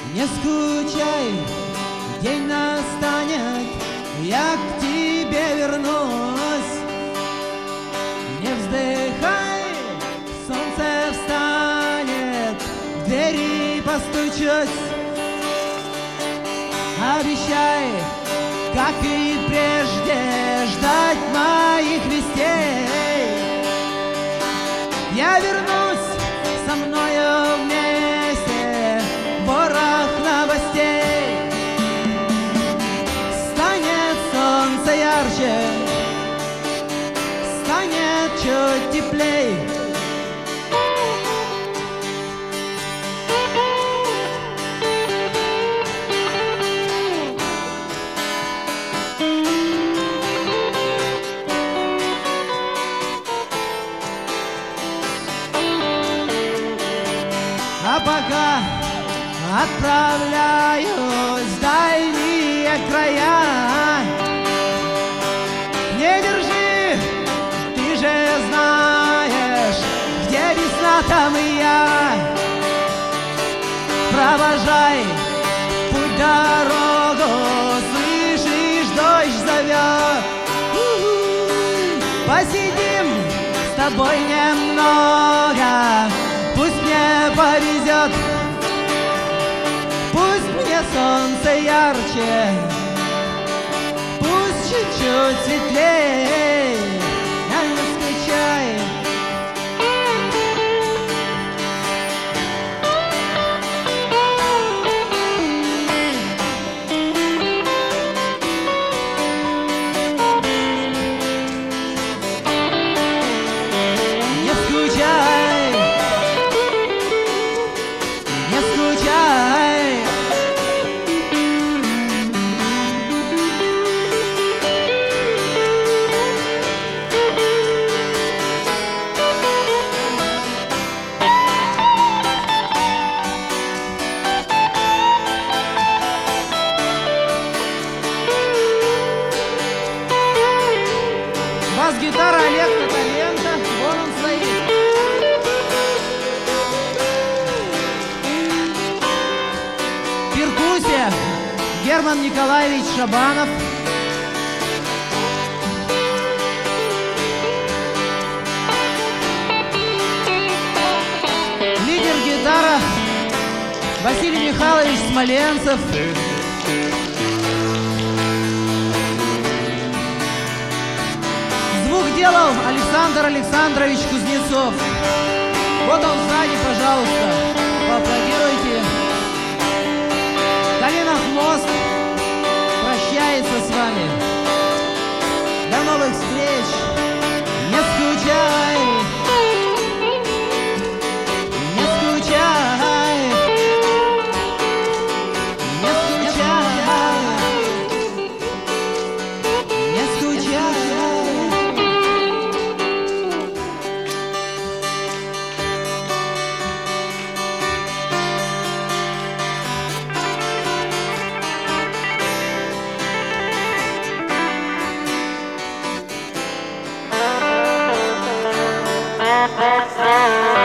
Не скучай, день настанет, я к тебе вернусь. Не вздыхай, солнце встанет, в двери постучусь. Обещай, как и прежде, ждать моих вестей. Я вернусь, со мною вместе ворох новостей. Станет солнце ярче, станет чуть теплей. А пока отправляюсь в дальние края, не держи, ты же знаешь, где весна, там и я. Провожай путь, дорогу, слышишь, дождь зовет. Посидим с тобой немного, пусть мне повезет, пусть мне солнце ярче, пусть чуть-чуть светлее. Не скучай. Не скучай. Не скучай. Бас-гитара Олег Каталенко, вон он стоит. Перкуссия Герман Николаевич Шабанов. Лидер гитара Василий Михайлович Смоленцев. Звук делал Александр Александрович Кузнецов. Вот он сзади, пожалуйста, поаплодируйте. Калинов мост прощается с вами. До новых встреч. Не скучай. Не скучай. Не скучай. Не скучай. Bye.